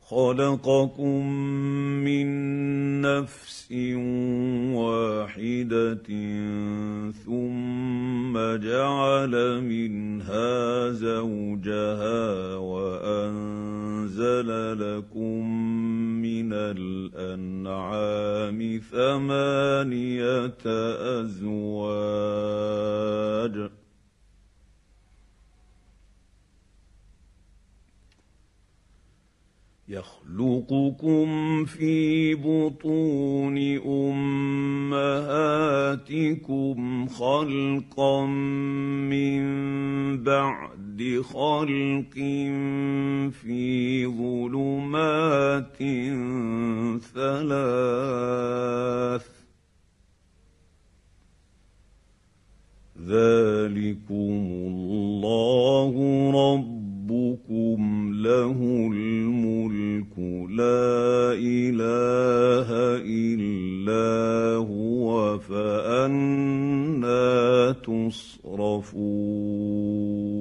خلقكم من نفس واحدة ثم جعل منها زوجها وأنزل لكم من الأنعام 8 أزواج يخلقكم في بطون أمهاتكم خلقا من بعد خلق في ظلمات 3 ذلكم الله ربكم له الملك لا إله إلا هو فأنى تصرفون